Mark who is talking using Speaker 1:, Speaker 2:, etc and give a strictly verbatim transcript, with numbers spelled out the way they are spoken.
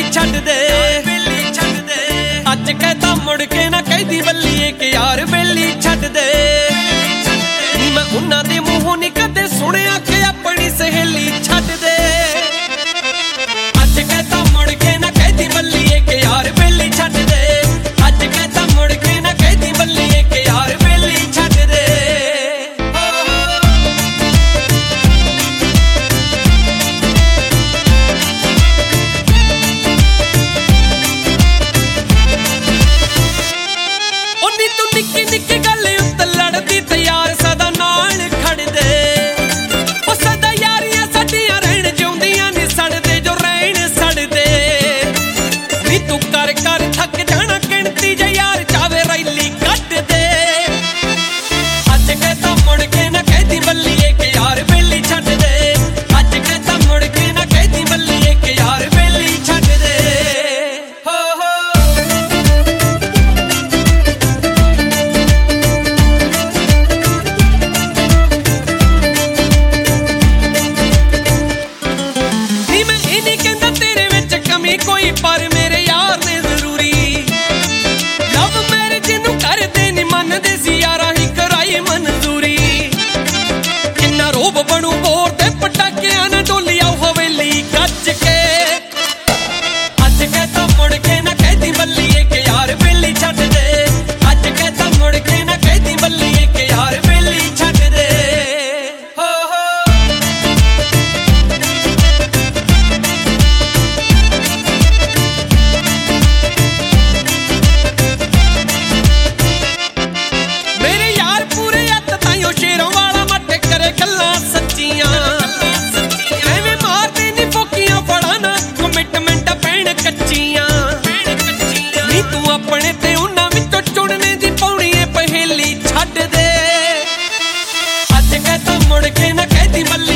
Speaker 1: छड्ड दे अज कहता मुड़ के ना कहदी बल्लीए कि यार बेली छड्ड दे नी मैं उन्हां दे मूंहों नहीं कदे सुनिया कि अपनी सहेली छड्ड दे अज कहता मुड़ के ना कहदी बल्लीए कि यार बेली छड्ड दे अज कहता मुड़ के ना कहदी बल्लीए कि यार बेली छड्ड दे निक्की निक्की गल उत्ते लड़दी ते यार सदा नाल खड़ दे ओ सदा यारियां साडियां रहण जिउंदियां नी सड़दे जो रहण सड़दे नी तू कर कर थक जाना गिणती जे यार चावे रैली कट दे अज कहता मुड़ के ना कहदी बल्लीए कि यार बेली छड्ड दे अज कहता मुड़ के ना कहदी बल्लीए कि यार बेली छड्ड दे हो हो कोई पर मेरे यार ने जरूरी लव मैरिज नू करदे नी मनदे सी यारा ही कराई मंजूरी किन्ना रोब बनू बोर ते पटाकियां ना डोली आओ हवेली गज के अज कहता मुड़ के ना कहदी बल्लीए कि यार बेली छड्ड दे अज कहता मुड़ के ना कहदी बल्लीए कि यार बेली छड्ड दे हो हो शेरों वाला मट करे गल्लां सच्चियां एवें मारदे नी फोकियां फड़ाना कमिटमेंट पैण कच्चियां नी तू अपने ते उन्हां विचों चुनने दी पौनी ए पहेली छड्ड दे अज कहता मुड़ के ना कहदी बल्ली